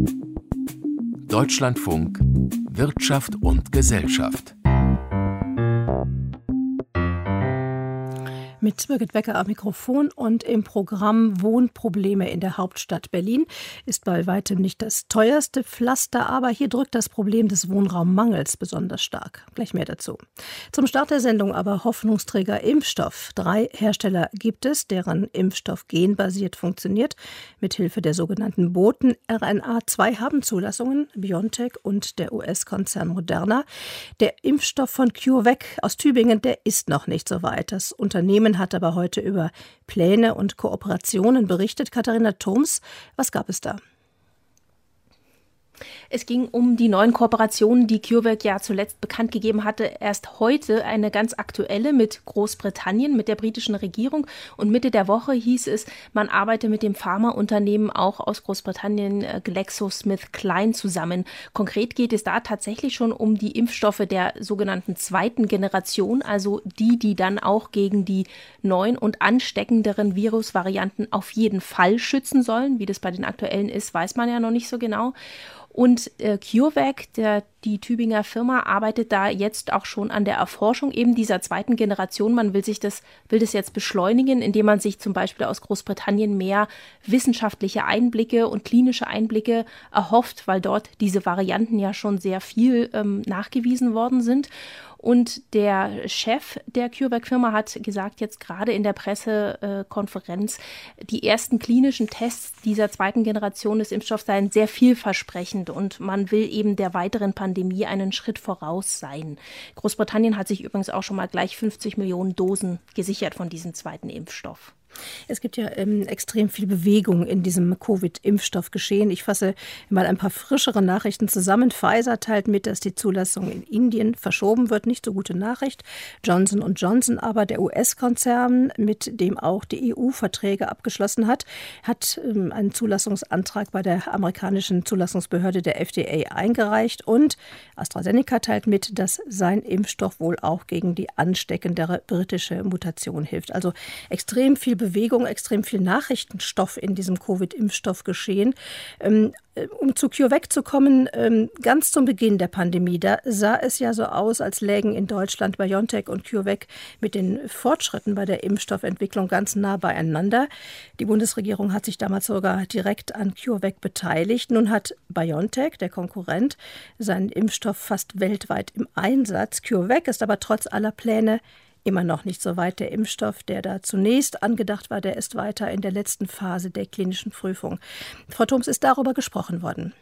Deutschlandfunk Wirtschaft und Gesellschaft. Mit Birgit Becker am Mikrofon und im Programm Wohnprobleme in der Hauptstadt Berlin ist bei weitem nicht das teuerste Pflaster, aber hier drückt das Problem des Wohnraummangels besonders stark. Gleich mehr dazu. Zum Start der Sendung aber Hoffnungsträger Impfstoff. 3 Hersteller gibt es, deren Impfstoff genbasiert funktioniert. Mithilfe der sogenannten Boten-RNA. 2 haben Zulassungen, BioNTech und der US-Konzern Moderna. Der Impfstoff von CureVac aus Tübingen, der ist noch nicht so weit. Das Unternehmen hat aber heute über Pläne und Kooperationen berichtet. Katharina Thoms, was gab es da? Es ging um die neuen Kooperationen, die CureVac ja zuletzt bekannt gegeben hatte. Erst heute eine ganz aktuelle mit Großbritannien, mit der britischen Regierung. Und Mitte der Woche hieß es, man arbeite mit dem Pharmaunternehmen auch aus Großbritannien GlaxoSmithKline zusammen. Konkret geht es da tatsächlich schon um die Impfstoffe der sogenannten 2. Generation, also die dann auch gegen die neuen und ansteckenderen Virusvarianten auf jeden Fall schützen sollen. Wie das bei den aktuellen ist, weiß man ja noch nicht so genau. Und CureVac, die Tübinger Firma, arbeitet da jetzt auch schon an der Erforschung eben dieser 2. Generation. Man will das jetzt beschleunigen, indem man sich zum Beispiel aus Großbritannien mehr wissenschaftliche Einblicke und klinische Einblicke erhofft, weil dort diese Varianten ja schon sehr viel nachgewiesen worden sind. Und der Chef der CureVac-Firma hat gesagt, jetzt gerade in der Pressekonferenz, die ersten klinischen Tests dieser 2. Generation des Impfstoffs seien sehr vielversprechend und man will eben der weiteren Pandemie einen Schritt voraus sein. Großbritannien hat sich übrigens auch schon mal gleich 50 Millionen Dosen gesichert von diesem 2. Impfstoff. Es gibt ja extrem viel Bewegung in diesem Covid-Impfstoffgeschehen. Ich fasse mal ein paar frischere Nachrichten zusammen. Pfizer teilt mit, dass die Zulassung in Indien verschoben wird. Nicht so gute Nachricht. Johnson & Johnson aber, der US-Konzern, mit dem auch die EU Verträge abgeschlossen hat, hat einen Zulassungsantrag bei der amerikanischen Zulassungsbehörde der FDA eingereicht. Und AstraZeneca teilt mit, dass sein Impfstoff wohl auch gegen die ansteckendere britische Mutation hilft. Also extrem viel Bewegung, extrem viel Nachrichtenstoff in diesem Covid-Impfstoffgeschehen. Um zu CureVac zu kommen, ganz zum Beginn der Pandemie, da sah es ja so aus, als lägen in Deutschland BioNTech und CureVac mit den Fortschritten bei der Impfstoffentwicklung ganz nah beieinander. Die Bundesregierung hat sich damals sogar direkt an CureVac beteiligt. Nun hat BioNTech, der Konkurrent, seinen Impfstoff fast weltweit im Einsatz. CureVac ist aber trotz aller Pläne immer noch nicht so weit. Der Impfstoff, der da zunächst angedacht war, der ist weiter in der letzten Phase der klinischen Prüfung. Frau Thoms, ist darüber gesprochen worden?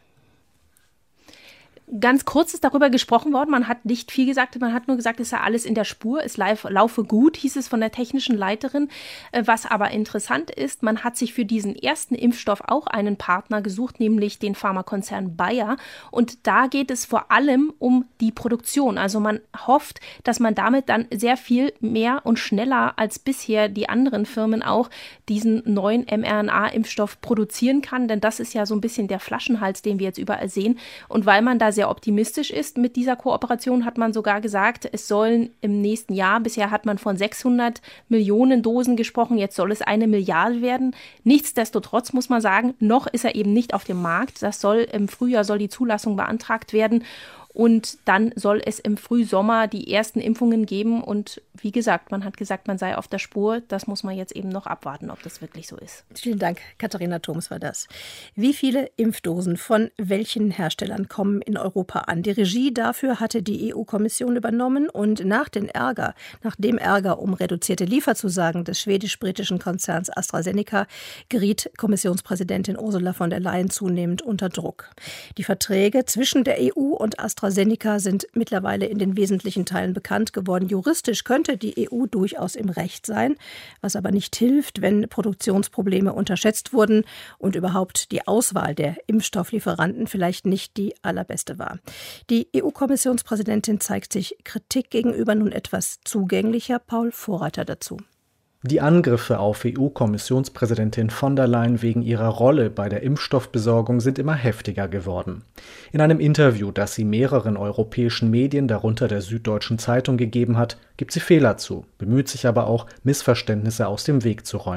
Ganz kurz ist darüber gesprochen worden. Man hat nicht viel gesagt. Man hat nur gesagt, es sei alles in der Spur. Es laufe gut, hieß es von der technischen Leiterin. Was aber interessant ist, man hat sich für diesen ersten Impfstoff auch einen Partner gesucht, nämlich den Pharmakonzern Bayer. Und da geht es vor allem um die Produktion. Also man hofft, dass man damit dann sehr viel mehr und schneller als bisher die anderen Firmen auch diesen neuen mRNA-Impfstoff produzieren kann. Denn das ist ja so ein bisschen der Flaschenhals, den wir jetzt überall sehen. Und weil man da sehr optimistisch ist mit dieser Kooperation, hat man sogar gesagt, es sollen im nächsten Jahr, bisher hat man von 600 Millionen Dosen gesprochen, jetzt soll es 1 Milliarde werden. Nichtsdestotrotz muss man sagen, noch ist er eben nicht auf dem Markt. Im Frühjahr soll die Zulassung beantragt werden. Und dann soll es im Frühsommer die ersten Impfungen geben. Und wie gesagt, man hat gesagt, man sei auf der Spur. Das muss man jetzt eben noch abwarten, ob das wirklich so ist. Vielen Dank, Katharina Thoms war das. Wie viele Impfdosen von welchen Herstellern kommen in Europa an? Die Regie dafür hatte die EU-Kommission übernommen. Und nach dem Ärger um reduzierte Lieferzusagen des schwedisch-britischen Konzerns AstraZeneca geriet Kommissionspräsidentin Ursula von der Leyen zunehmend unter Druck. Die Verträge zwischen der EU und AstraZeneca sind mittlerweile in den wesentlichen Teilen bekannt geworden. Juristisch könnte die EU durchaus im Recht sein, was aber nicht hilft, wenn Produktionsprobleme unterschätzt wurden und überhaupt die Auswahl der Impfstofflieferanten vielleicht nicht die allerbeste war. Die EU-Kommissionspräsidentin zeigt sich Kritik gegenüber nun etwas zugänglicher. Paul Vorreiter dazu. Die Angriffe auf EU-Kommissionspräsidentin von der Leyen wegen ihrer Rolle bei der Impfstoffbesorgung sind immer heftiger geworden. In einem Interview, das sie mehreren europäischen Medien, darunter der Süddeutschen Zeitung, gegeben hat, gibt sie Fehler zu, bemüht sich aber auch, Missverständnisse aus dem Weg zu räumen.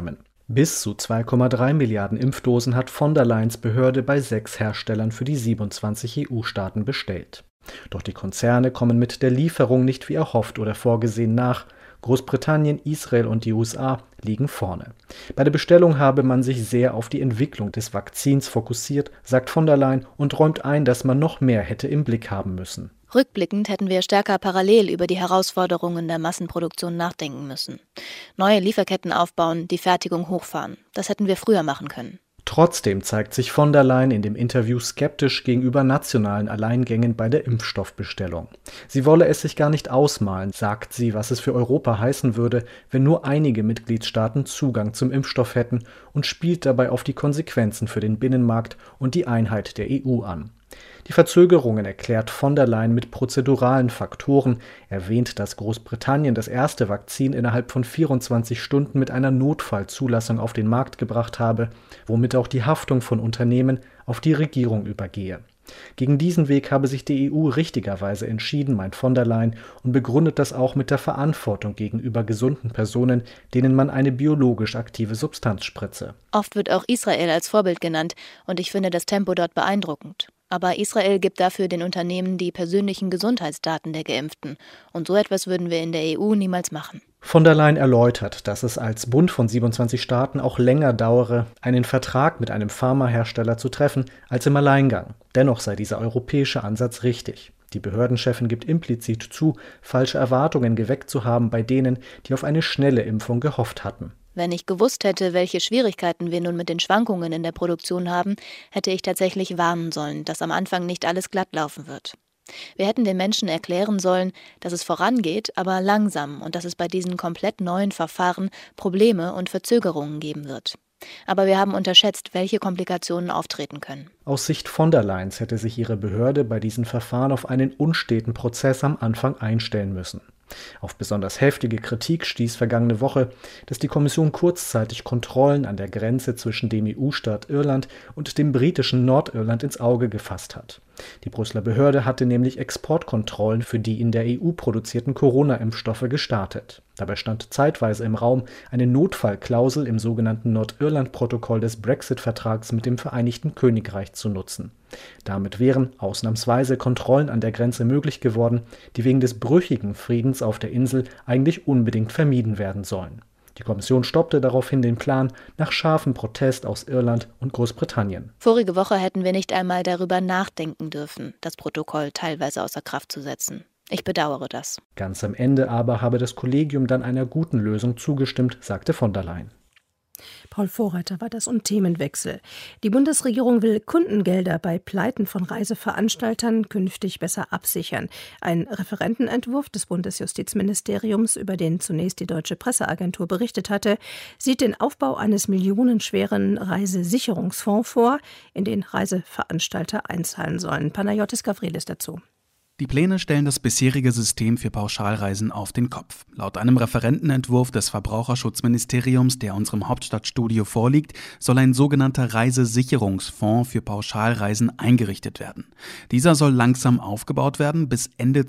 Bis zu 2,3 Milliarden Impfdosen hat von der Leyens Behörde bei 6 Herstellern für die 27 EU-Staaten bestellt. Doch die Konzerne kommen mit der Lieferung nicht wie erhofft oder vorgesehen nach. Großbritannien, Israel und die USA liegen vorne. Bei der Bestellung habe man sich sehr auf die Entwicklung des Vakzins fokussiert, sagt von der Leyen und räumt ein, dass man noch mehr hätte im Blick haben müssen. Rückblickend hätten wir stärker parallel über die Herausforderungen der Massenproduktion nachdenken müssen. Neue Lieferketten aufbauen, die Fertigung hochfahren. Das hätten wir früher machen können. Trotzdem zeigt sich von der Leyen in dem Interview skeptisch gegenüber nationalen Alleingängen bei der Impfstoffbestellung. Sie wolle es sich gar nicht ausmalen, sagt sie, was es für Europa heißen würde, wenn nur einige Mitgliedstaaten Zugang zum Impfstoff hätten, und spielt dabei auf die Konsequenzen für den Binnenmarkt und die Einheit der EU an. Die Verzögerungen erklärt von der Leyen mit prozeduralen Faktoren, erwähnt, dass Großbritannien das erste Vakzin innerhalb von 24 Stunden mit einer Notfallzulassung auf den Markt gebracht habe, womit auch die Haftung von Unternehmen auf die Regierung übergehe. Gegen diesen Weg habe sich die EU richtigerweise entschieden, meint von der Leyen, und begründet das auch mit der Verantwortung gegenüber gesunden Personen, denen man eine biologisch aktive Substanz spritze. Oft wird auch Israel als Vorbild genannt und ich finde das Tempo dort beeindruckend. Aber Israel gibt dafür den Unternehmen die persönlichen Gesundheitsdaten der Geimpften. Und so etwas würden wir in der EU niemals machen. Von der Leyen erläutert, dass es als Bund von 27 Staaten auch länger dauere, einen Vertrag mit einem Pharmahersteller zu treffen, als im Alleingang. Dennoch sei dieser europäische Ansatz richtig. Die Behördenchefin gibt implizit zu, falsche Erwartungen geweckt zu haben bei denen, die auf eine schnelle Impfung gehofft hatten. Wenn ich gewusst hätte, welche Schwierigkeiten wir nun mit den Schwankungen in der Produktion haben, hätte ich tatsächlich warnen sollen, dass am Anfang nicht alles glatt laufen wird. Wir hätten den Menschen erklären sollen, dass es vorangeht, aber langsam und dass es bei diesen komplett neuen Verfahren Probleme und Verzögerungen geben wird. Aber wir haben unterschätzt, welche Komplikationen auftreten können. Aus Sicht von der Leyens hätte sich ihre Behörde bei diesen Verfahren auf einen unsteten Prozess am Anfang einstellen müssen. Auf besonders heftige Kritik stieß vergangene Woche, dass die Kommission kurzzeitig Kontrollen an der Grenze zwischen dem EU-Staat Irland und dem britischen Nordirland ins Auge gefasst hat. Die Brüsseler Behörde hatte nämlich Exportkontrollen für die in der EU produzierten Corona-Impfstoffe gestartet. Dabei stand zeitweise im Raum, eine Notfallklausel im sogenannten Nordirland-Protokoll des Brexit-Vertrags mit dem Vereinigten Königreich zu nutzen. Damit wären ausnahmsweise Kontrollen an der Grenze möglich geworden, die wegen des brüchigen Friedens auf der Insel eigentlich unbedingt vermieden werden sollen. Die Kommission stoppte daraufhin den Plan nach scharfem Protest aus Irland und Großbritannien. Vorige Woche hätten wir nicht einmal darüber nachdenken dürfen, das Protokoll teilweise außer Kraft zu setzen. Ich bedauere das. Ganz am Ende aber habe das Kollegium dann einer guten Lösung zugestimmt, sagte von der Leyen. Paul Vorreiter war das und Themenwechsel. Die Bundesregierung will Kundengelder bei Pleiten von Reiseveranstaltern künftig besser absichern. Ein Referentenentwurf des Bundesjustizministeriums, über den zunächst die Deutsche Presseagentur berichtet hatte, sieht den Aufbau eines millionenschweren Reisesicherungsfonds vor, in den Reiseveranstalter einzahlen sollen. Panagiotis Gavrilis dazu. Die Pläne stellen das bisherige System für Pauschalreisen auf den Kopf. Laut einem Referentenentwurf des Verbraucherschutzministeriums, der unserem Hauptstadtstudio vorliegt, soll ein sogenannter Reisesicherungsfonds für Pauschalreisen eingerichtet werden. Dieser soll langsam aufgebaut werden. Bis Ende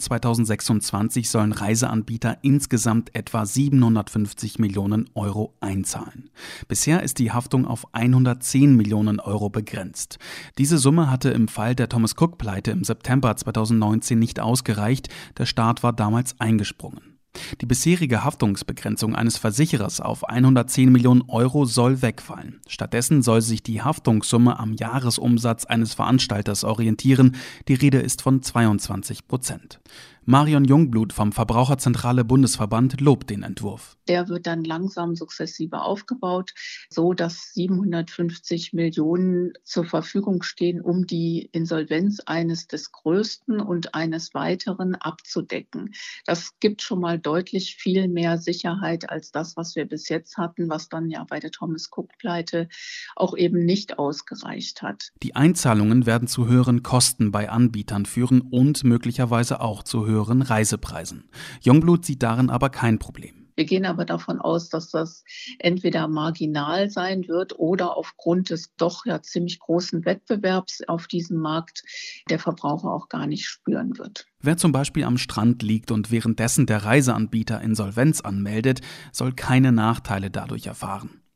2026 sollen Reiseanbieter insgesamt etwa 750 Millionen Euro einzahlen. Bisher ist die Haftung auf 110 Millionen Euro begrenzt. Diese Summe hatte im Fall der Thomas-Cook-Pleite im September 2019 nicht ausgereicht, der Staat war damals eingesprungen. Die bisherige Haftungsbegrenzung eines Versicherers auf 110 Millionen Euro soll wegfallen. Stattdessen soll sich die Haftungssumme am Jahresumsatz eines Veranstalters orientieren. Die Rede ist von 22%. Marion Jungblut vom Verbraucherzentrale Bundesverband lobt den Entwurf. Der wird dann langsam sukzessive aufgebaut, so dass 750 Millionen zur Verfügung stehen, um die Insolvenz eines des Größten und eines Weiteren abzudecken. Das gibt schon mal deutlich viel mehr Sicherheit als das, was wir bis jetzt hatten, was dann ja bei der Thomas-Cook-Pleite auch eben nicht ausgereicht hat. Die Einzahlungen werden zu höheren Kosten bei Anbietern führen und möglicherweise auch zu höheren Reisepreisen. Jungblut sieht darin aber kein Problem. Wir gehen aber davon aus, dass das entweder marginal sein wird oder aufgrund des doch ja ziemlich großen Wettbewerbs auf diesem Markt der Verbraucher auch gar nicht spüren wird. Wer zum Beispiel am Strand liegt und währenddessen der Reiseanbieter Insolvenz anmeldet, soll keine Nachteile dadurch erfahren.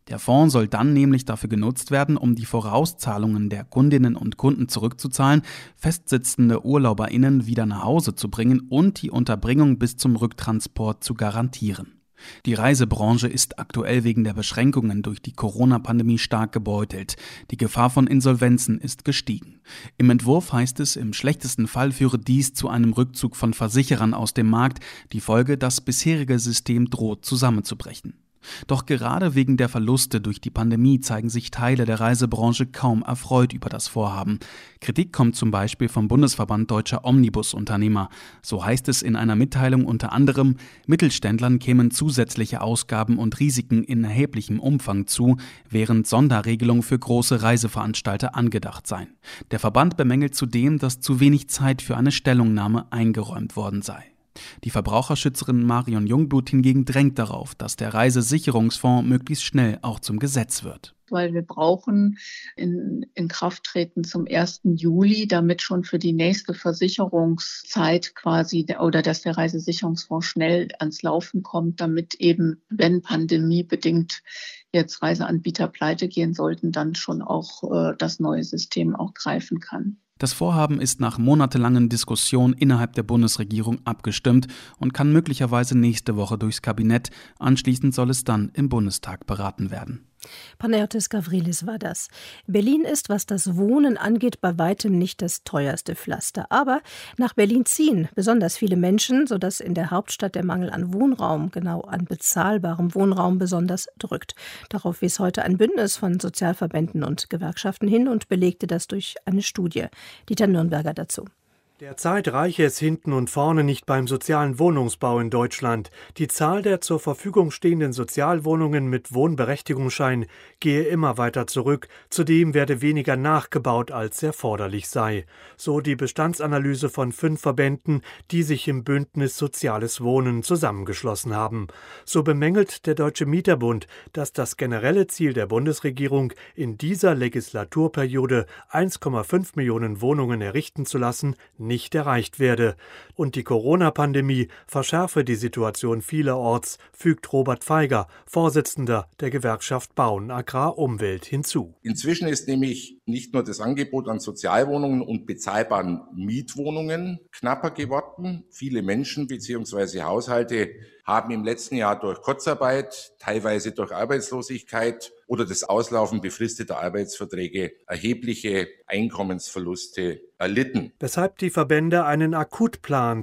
Der Fonds soll dann nämlich dafür genutzt werden, um die Vorauszahlungen der Kundinnen und Kunden zurückzuzahlen, festsitzende UrlauberInnen wieder nach Hause zu bringen und die Unterbringung bis zum Rücktransport zu garantieren. Die Reisebranche ist aktuell wegen der Beschränkungen durch die Corona-Pandemie stark gebeutelt. Die Gefahr von Insolvenzen ist gestiegen. Im Entwurf heißt es, im schlechtesten Fall führe dies zu einem Rückzug von Versicherern aus dem Markt. Die Folge, das bisherige System droht zusammenzubrechen. Doch gerade wegen der Verluste durch die Pandemie zeigen sich Teile der Reisebranche kaum erfreut über das Vorhaben. Kritik kommt zum Beispiel vom Bundesverband Deutscher Omnibusunternehmer. So heißt es in einer Mitteilung unter anderem, Mittelständlern kämen zusätzliche Ausgaben und Risiken in erheblichem Umfang zu, während Sonderregelungen für große Reiseveranstalter angedacht seien. Der Verband bemängelt zudem, dass zu wenig Zeit für eine Stellungnahme eingeräumt worden sei. Die Verbraucherschützerin Marion Jungblut hingegen drängt darauf, dass der Reisesicherungsfonds möglichst schnell auch zum Gesetz wird. Weil wir brauchen in Krafttreten zum 1. Juli, damit schon für die nächste Versicherungszeit quasi oder dass der Reisesicherungsfonds schnell ans Laufen kommt, damit eben, wenn pandemiebedingt jetzt Reiseanbieter pleite gehen sollten, dann schon auch das neue System auch greifen kann. Das Vorhaben ist nach monatelangen Diskussionen innerhalb der Bundesregierung abgestimmt und kann möglicherweise nächste Woche durchs Kabinett. Anschließend soll es dann im Bundestag beraten werden. Panayotis Gavrilis war das. Berlin ist, was das Wohnen angeht, bei weitem nicht das teuerste Pflaster. Aber nach Berlin ziehen besonders viele Menschen, sodass in der Hauptstadt der Mangel an Wohnraum, genau an bezahlbarem Wohnraum, besonders drückt. Darauf wies heute ein Bündnis von Sozialverbänden und Gewerkschaften hin und belegte das durch eine Studie. Dieter Nürnberger dazu. Derzeit reiche es hinten und vorne nicht beim sozialen Wohnungsbau in Deutschland. Die Zahl der zur Verfügung stehenden Sozialwohnungen mit Wohnberechtigungsschein gehe immer weiter zurück. Zudem werde weniger nachgebaut, als erforderlich sei. So die Bestandsanalyse von 5 Verbänden, die sich im Bündnis Soziales Wohnen zusammengeschlossen haben. So bemängelt der Deutsche Mieterbund, dass das generelle Ziel der Bundesregierung, in dieser Legislaturperiode 1,5 Millionen Wohnungen errichten zu lassen, nicht erreicht werde. Und die Corona-Pandemie verschärfe die Situation vielerorts, fügt Robert Feiger, Vorsitzender der Gewerkschaft Bauen, Agrar, Umwelt, hinzu. Inzwischen ist nämlich nicht nur das Angebot an Sozialwohnungen und bezahlbaren Mietwohnungen knapper geworden. Viele Menschen bzw. Haushalte haben im letzten Jahr durch Kurzarbeit, teilweise durch Arbeitslosigkeit oder das Auslaufen befristeter Arbeitsverträge erhebliche Einkommensverluste erlitten. Weshalb die Verbände einen Akutplan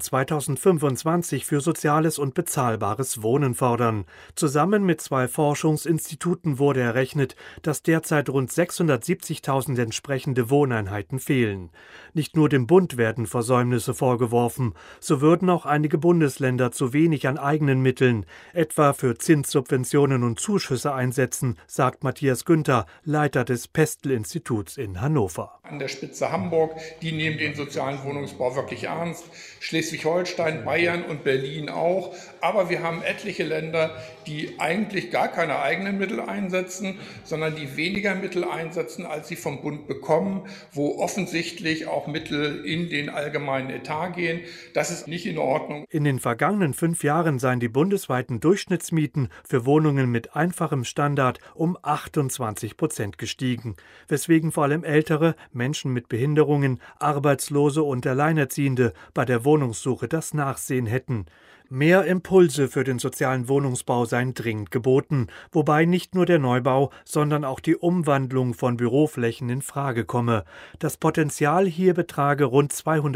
2025 für soziales und bezahlbares Wohnen fordern. Zusammen mit 2 Forschungsinstituten wurde errechnet, dass derzeit rund 670.000 entsprechende Wohneinheiten fehlen. Nicht nur dem Bund werden Versäumnisse vorgeworfen, so würden auch einige Bundesländer zu wenig an eigenen Mitteln, etwa für Zinssubventionen und Zuschüsse einsetzen, sagt Matthias Günther, Leiter des Pestel-Instituts in Hannover. An der Spitze Hamburg, die nehmen den sozialen Wohnungsbau wirklich ernst. Schleswig-Holstein, Bayern und Berlin auch. Aber wir haben etliche Länder, die eigentlich gar keine eigenen Mittel einsetzen, sondern die weniger Mittel einsetzen, als sie vom Bund bekommen, wo offensichtlich auch Mittel in den allgemeinen Etat gehen. Das ist nicht in Ordnung. In den vergangenen 5 Jahren seien die bundesweiten Durchschnittsmieten für Wohnungen mit einfachem Standard um 28% gestiegen, weswegen vor allem ältere, Menschen mit Behinderungen, Arbeitslose und Alleinerziehende bei der Wohnungssuche das Nachsehen hätten. Mehr Impulse für den sozialen Wohnungsbau seien dringend geboten, wobei nicht nur der Neubau, sondern auch die Umwandlung von Büroflächen in Frage komme. Das Potenzial hier betrage rund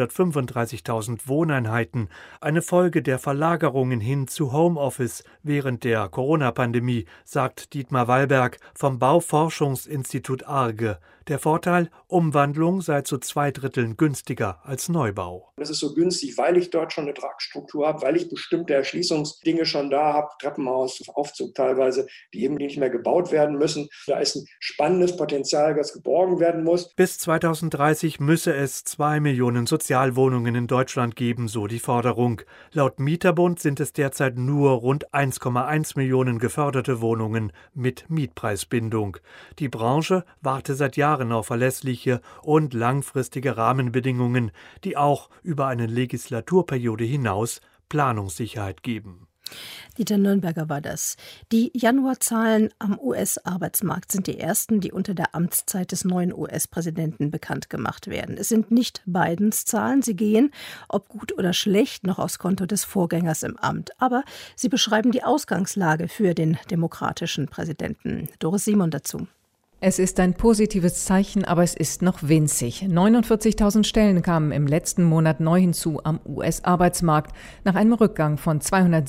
235.000 Wohneinheiten, eine Folge der Verlagerungen hin zu Homeoffice während der Corona-Pandemie, sagt Dietmar Wallberg vom Bauforschungsinstitut Arge. Der Vorteil, Umwandlung sei zu 2/3 günstiger als Neubau. Das ist so günstig, weil ich dort schon eine Tragstruktur habe, weil ich bestimmte Erschließungsdinge schon da habe, Treppenhaus, Aufzug teilweise, die eben nicht mehr gebaut werden müssen. Da ist ein spannendes Potenzial, das geborgen werden muss. Bis 2030 müsse es 2 Millionen Sozialwohnungen in Deutschland geben, so die Forderung. Laut Mieterbund sind es derzeit nur rund 1,1 Millionen geförderte Wohnungen mit Mietpreisbindung. Die Branche warte seit Jahren auf verlässliche und langfristige Rahmenbedingungen, die auch über eine Legislaturperiode hinaus Planungssicherheit geben. Dieter Nürnberger war das. Die Januarzahlen am US-Arbeitsmarkt sind die ersten, die unter der Amtszeit des neuen US-Präsidenten bekannt gemacht werden. Es sind nicht Bidens Zahlen. Sie gehen, ob gut oder schlecht, noch aufs Konto des Vorgängers im Amt. Aber sie beschreiben die Ausgangslage für den demokratischen Präsidenten. Doris Simon dazu. Es ist ein positives Zeichen, aber es ist noch winzig. 49.000 Stellen kamen im letzten Monat neu hinzu am US-Arbeitsmarkt, nach einem Rückgang von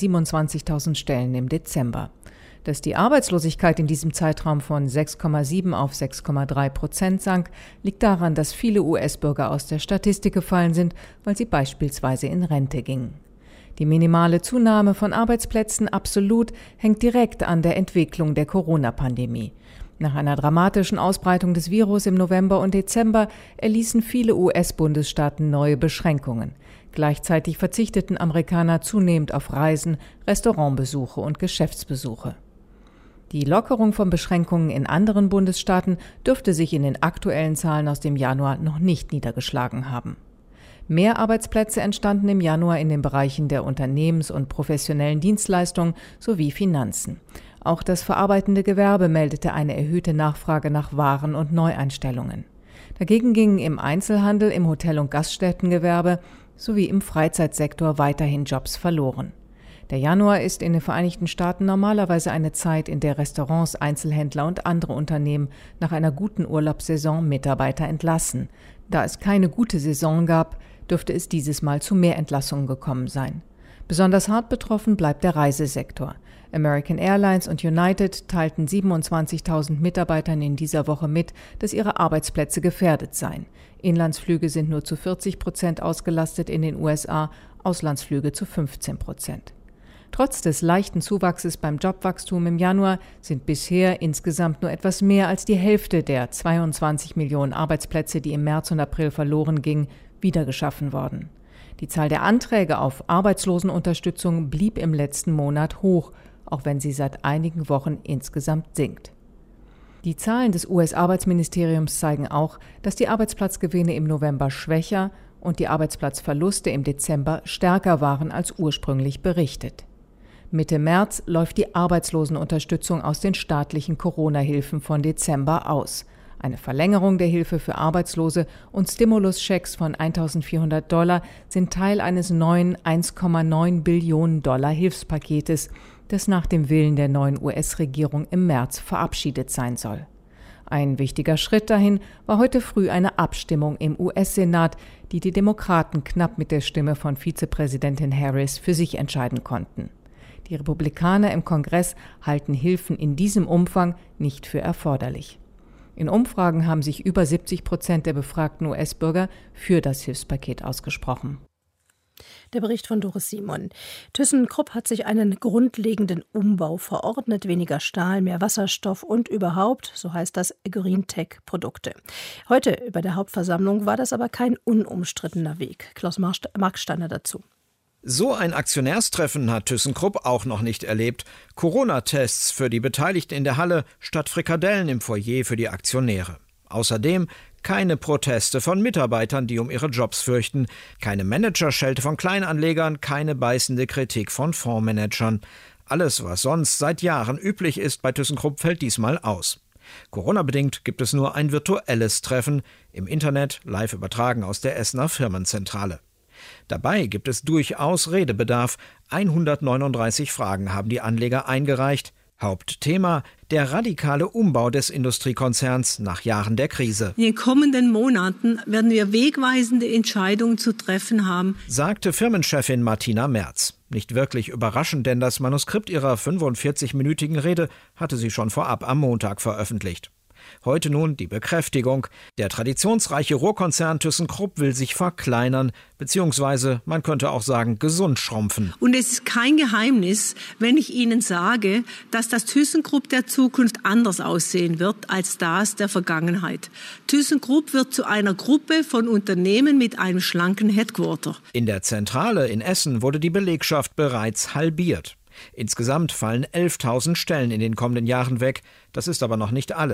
227.000 Stellen im Dezember. Dass die Arbeitslosigkeit in diesem Zeitraum von 6,7 auf 6,3% sank, liegt daran, dass viele US-Bürger aus der Statistik gefallen sind, weil sie beispielsweise in Rente gingen. Die minimale Zunahme von Arbeitsplätzen absolut hängt direkt an der Entwicklung der Corona-Pandemie. Nach einer dramatischen Ausbreitung des Virus im November und Dezember erließen viele US-Bundesstaaten neue Beschränkungen. Gleichzeitig verzichteten Amerikaner zunehmend auf Reisen, Restaurantbesuche und Geschäftsbesuche. Die Lockerung von Beschränkungen in anderen Bundesstaaten dürfte sich in den aktuellen Zahlen aus dem Januar noch nicht niedergeschlagen haben. Mehr Arbeitsplätze entstanden im Januar in den Bereichen der Unternehmens- und professionellen Dienstleistungen sowie Finanzen. Auch das verarbeitende Gewerbe meldete eine erhöhte Nachfrage nach Waren und Neueinstellungen. Dagegen gingen im Einzelhandel, im Hotel- und Gaststättengewerbe sowie im Freizeitsektor weiterhin Jobs verloren. Der Januar ist in den Vereinigten Staaten normalerweise eine Zeit, in der Restaurants, Einzelhändler und andere Unternehmen nach einer guten Urlaubssaison Mitarbeiter entlassen. Da es keine gute Saison gab, dürfte es dieses Mal zu mehr Entlassungen gekommen sein. Besonders hart betroffen bleibt der Reisesektor. American Airlines und United teilten 27.000 Mitarbeitern in dieser Woche mit, dass ihre Arbeitsplätze gefährdet seien. Inlandsflüge sind nur zu 40% ausgelastet in den USA, Auslandsflüge zu 15%. Trotz des leichten Zuwachses beim Jobwachstum im Januar sind bisher insgesamt nur etwas mehr als die Hälfte der 22 Millionen Arbeitsplätze, die im März und April verloren gingen, wiedergeschaffen worden. Die Zahl der Anträge auf Arbeitslosenunterstützung blieb im letzten Monat hoch, auch wenn sie seit einigen Wochen insgesamt sinkt. Die Zahlen des US-Arbeitsministeriums zeigen auch, dass die Arbeitsplatzgewinne im November schwächer und die Arbeitsplatzverluste im Dezember stärker waren als ursprünglich berichtet. Mitte März läuft die Arbeitslosenunterstützung aus den staatlichen Corona-Hilfen von Dezember aus. Eine Verlängerung der Hilfe für Arbeitslose und Stimulus-Schecks von $1.400 sind Teil eines neuen $1,9 Billionen Hilfspaketes, das nach dem Willen der neuen US-Regierung im März verabschiedet sein soll. Ein wichtiger Schritt dahin war heute früh eine Abstimmung im US-Senat, die die Demokraten knapp mit der Stimme von Vizepräsidentin Harris für sich entscheiden konnten. Die Republikaner im Kongress halten Hilfen in diesem Umfang nicht für erforderlich. In Umfragen haben sich über 70% der befragten US-Bürger für das Hilfspaket ausgesprochen. Der Bericht von Doris Simon. ThyssenKrupp hat sich einen grundlegenden Umbau verordnet. Weniger Stahl, mehr Wasserstoff und überhaupt, so heißt das, Greentech-Produkte. Heute bei der Hauptversammlung war das aber kein unumstrittener Weg. Klaus Marksteiner dazu. So ein Aktionärstreffen hat ThyssenKrupp auch noch nicht erlebt. Corona-Tests für die Beteiligten in der Halle statt Frikadellen im Foyer für die Aktionäre. Außerdem keine Proteste von Mitarbeitern, die um ihre Jobs fürchten, keine Managerschelte von Kleinanlegern, keine beißende Kritik von Fondsmanagern. Alles, was sonst seit Jahren üblich ist bei ThyssenKrupp, fällt diesmal aus. Corona-bedingt gibt es nur ein virtuelles Treffen, im Internet live übertragen aus der Essener Firmenzentrale. Dabei gibt es durchaus Redebedarf. 139 Fragen haben die Anleger eingereicht. Hauptthema: der radikale Umbau des Industriekonzerns nach Jahren der Krise. In den kommenden Monaten werden wir wegweisende Entscheidungen zu treffen haben, sagte Firmenchefin Martina Merz. Nicht wirklich überraschend, denn das Manuskript ihrer 45-minütigen Rede hatte sie schon vorab am Montag veröffentlicht. Heute nun die Bekräftigung. Der traditionsreiche Rohrkonzern ThyssenKrupp will sich verkleinern, beziehungsweise man könnte auch sagen, gesund schrumpfen. Und es ist kein Geheimnis, wenn ich Ihnen sage, dass das ThyssenKrupp der Zukunft anders aussehen wird als das der Vergangenheit. ThyssenKrupp wird zu einer Gruppe von Unternehmen mit einem schlanken Headquarter. In der Zentrale in Essen wurde die Belegschaft bereits halbiert. Insgesamt fallen 11.000 Stellen in den kommenden Jahren weg. Das ist aber noch nicht alles.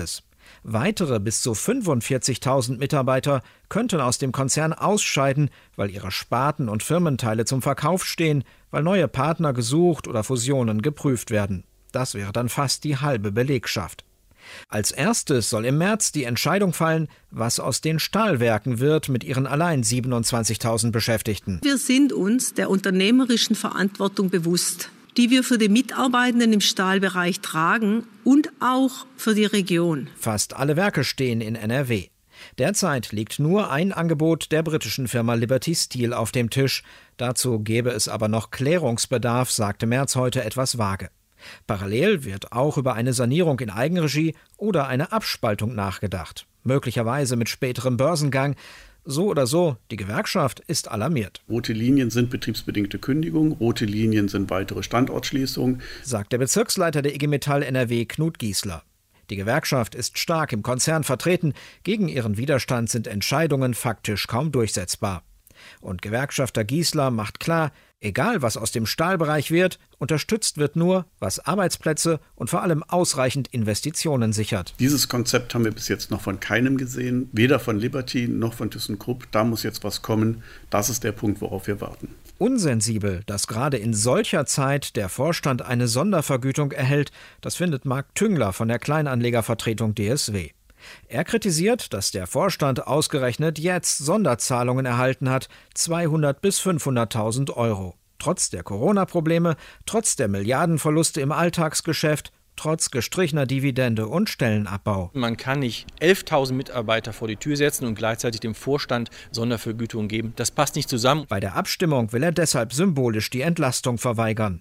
Weitere bis zu 45.000 Mitarbeiter könnten aus dem Konzern ausscheiden, weil ihre Sparten und Firmenteile zum Verkauf stehen, weil neue Partner gesucht oder Fusionen geprüft werden. Das wäre dann fast die halbe Belegschaft. Als erstes soll im März die Entscheidung fallen, was aus den Stahlwerken wird mit ihren allein 27.000 Beschäftigten. Wir sind uns der unternehmerischen Verantwortung bewusst, die wir für die Mitarbeitenden im Stahlbereich tragen und auch für die Region. Fast alle Werke stehen in NRW. Derzeit liegt nur ein Angebot der britischen Firma Liberty Steel auf dem Tisch. Dazu gäbe es aber noch Klärungsbedarf, sagte Merz heute etwas vage. Parallel wird auch über eine Sanierung in Eigenregie oder eine Abspaltung nachgedacht. Möglicherweise mit späterem Börsengang. So oder so, die Gewerkschaft ist alarmiert. Rote Linien sind betriebsbedingte Kündigungen, rote Linien sind weitere Standortschließungen, sagt der Bezirksleiter der IG Metall NRW, Knut Giesler. Die Gewerkschaft ist stark im Konzern vertreten. Gegen ihren Widerstand sind Entscheidungen faktisch kaum durchsetzbar. Und Gewerkschafter Giesler macht klar, egal was aus dem Stahlbereich wird, unterstützt wird nur, was Arbeitsplätze und vor allem ausreichend Investitionen sichert. Dieses Konzept haben wir bis jetzt noch von keinem gesehen, weder von Liberty noch von ThyssenKrupp. Da muss jetzt was kommen. Das ist der Punkt, worauf wir warten. Unsensibel, dass gerade in solcher Zeit der Vorstand eine Sondervergütung erhält, das findet Marc Tüngler von der Kleinanlegervertretung DSW. Er kritisiert, dass der Vorstand ausgerechnet jetzt Sonderzahlungen erhalten hat, 200.000 bis 500.000 Euro. Trotz der Corona-Probleme, trotz der Milliardenverluste im Alltagsgeschäft, trotz gestrichener Dividende und Stellenabbau. Man kann nicht 11.000 Mitarbeiter vor die Tür setzen und gleichzeitig dem Vorstand Sondervergütung geben. Das passt nicht zusammen. Bei der Abstimmung will er deshalb symbolisch die Entlastung verweigern.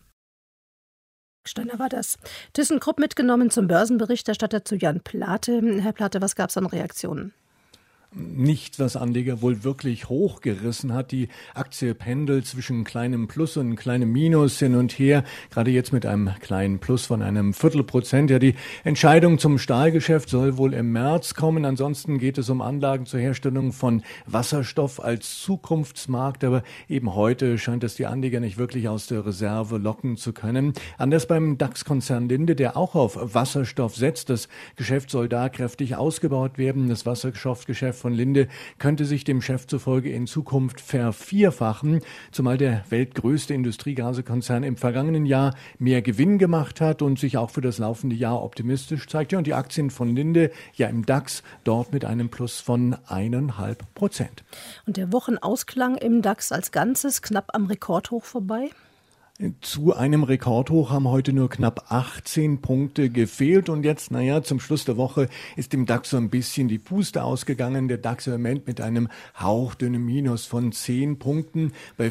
Steiner war das. ThyssenKrupp mitgenommen zum Börsenberichterstatter zu Jan Plate. Herr Plate, was gab es an Reaktionen? Nichts, was Anleger wohl wirklich hochgerissen hat. Die Aktie pendelt zwischen kleinem Plus und kleinem Minus hin und her. Gerade jetzt mit einem kleinen Plus von einem Viertelprozent. Ja, die Entscheidung zum Stahlgeschäft soll wohl im März kommen. Ansonsten geht es um Anlagen zur Herstellung von Wasserstoff als Zukunftsmarkt. Aber eben heute scheint es die Anleger nicht wirklich aus der Reserve locken zu können. Anders beim DAX-Konzern Linde, der auch auf Wasserstoff setzt. Das Geschäft soll da kräftig ausgebaut werden. Das Wasserstoffgeschäft von Linde könnte sich dem Chef zufolge in Zukunft vervierfachen, zumal der weltgrößte Industriegasekonzern im vergangenen Jahr mehr Gewinn gemacht hat und sich auch für das laufende Jahr optimistisch zeigt. Ja, und die Aktien von Linde ja im DAX dort mit einem Plus von 1,5%. Und der Wochenausklang im DAX als Ganzes knapp am Rekordhoch vorbei? Zu einem Rekordhoch haben heute nur knapp 18 Punkte gefehlt und jetzt, zum Schluss der Woche ist dem DAX so ein bisschen die Puste ausgegangen. Der DAX im Moment mit einem hauchdünnen Minus von 10 Punkten bei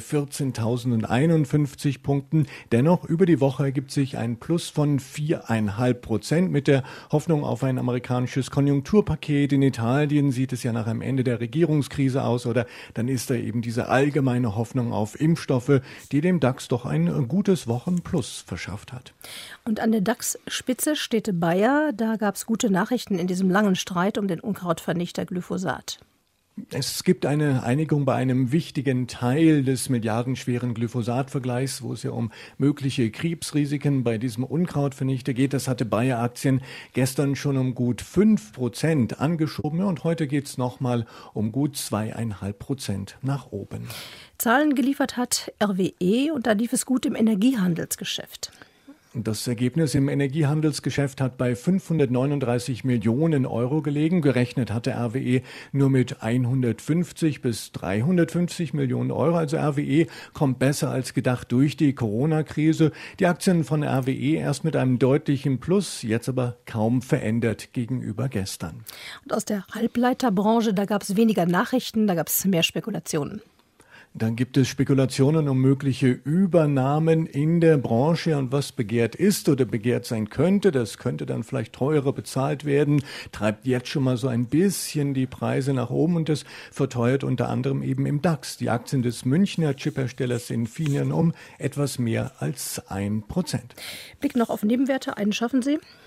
14.051 Punkten. Dennoch über die Woche ergibt sich ein Plus von 4,5% mit der Hoffnung auf ein amerikanisches Konjunkturpaket. In Italien sieht es ja nach einem Ende der Regierungskrise aus oder dann ist da eben diese allgemeine Hoffnung auf Impfstoffe, die dem DAX doch ein gutes Wochenplus verschafft hat. Und an der DAX-Spitze steht Bayer. Da gab es gute Nachrichten in diesem langen Streit um den Unkrautvernichter Glyphosat. Es gibt eine Einigung bei einem wichtigen Teil des milliardenschweren Glyphosat-Vergleichs, wo es ja um mögliche Krebsrisiken bei diesem Unkrautvernichter geht. Das hatte Bayer-Aktien gestern schon um gut 5% angeschoben und heute geht es nochmal um gut 2,5% nach oben. Zahlen geliefert hat RWE und da lief es gut im Energiehandelsgeschäft. Das Ergebnis im Energiehandelsgeschäft hat bei 539 Millionen Euro gelegen. Gerechnet hatte RWE nur mit 150 bis 350 Millionen Euro. Also RWE kommt besser als gedacht durch die Corona-Krise. Die Aktien von RWE erst mit einem deutlichen Plus, jetzt aber kaum verändert gegenüber gestern. Und aus der Halbleiterbranche, da gab es weniger Nachrichten, da gab es mehr Spekulationen. Dann gibt es Spekulationen um mögliche Übernahmen in der Branche und was begehrt ist oder begehrt sein könnte. Das könnte dann vielleicht teurer bezahlt werden, treibt jetzt schon mal so ein bisschen die Preise nach oben und das verteuert unter anderem eben im DAX. Die Aktien des Münchner Chipherstellers Infineon um etwas mehr als 1%. Blick noch auf Nebenwerte, einen schaffen Sie?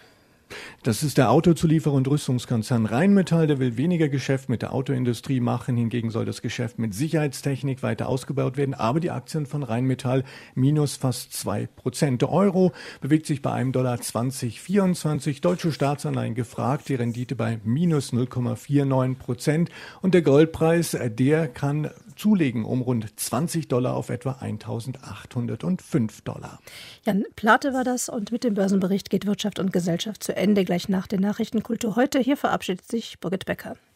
Das ist der Autozulieferer und Rüstungskonzern Rheinmetall. Der will weniger Geschäft mit der Autoindustrie machen. Hingegen soll das Geschäft mit Sicherheitstechnik weiter ausgebaut werden. Aber die Aktien von Rheinmetall minus fast 2%. Der Euro bewegt sich bei einem $1,2024. Deutsche Staatsanleihen gefragt. Die Rendite bei minus 0,49%. Und der Goldpreis, der kann zulegen um rund $20 auf etwa $1.805. Jan Plate war das und mit dem Börsenbericht geht Wirtschaft und Gesellschaft zu Ende. Gleich nach der Nachrichtenkultur heute. Hier verabschiedet sich Birgit Becker.